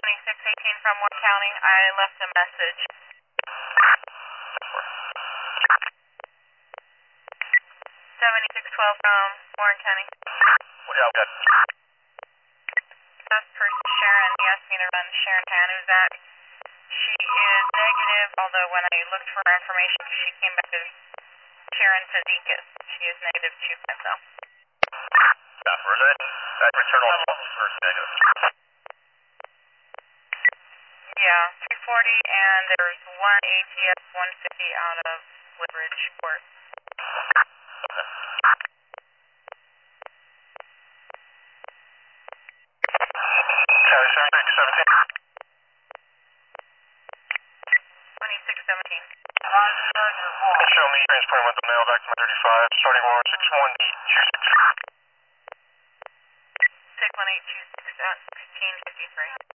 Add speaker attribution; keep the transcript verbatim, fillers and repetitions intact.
Speaker 1: twenty-six eighteen from Warren County. I left a message. seventy-six twelve from Warren County.
Speaker 2: What do y'all got?
Speaker 1: That's for Sharon. He asked me to run Sharon Hanuszak. She is negative, although when I looked for her information, she came back as Sharon Tazikis. She is negative two point oh.
Speaker 2: Stop for that. That return on first negative.
Speaker 1: Yeah, three forty, and there's one A T S one fifty out of Woodbridge Port.
Speaker 2: County seventy-six seventeen.
Speaker 1: twenty-six seventeen.
Speaker 2: Show me transporting with the mail back to my thirty-five, starting on six one eight two six.
Speaker 1: six one eight two six at sixteen fifty-three.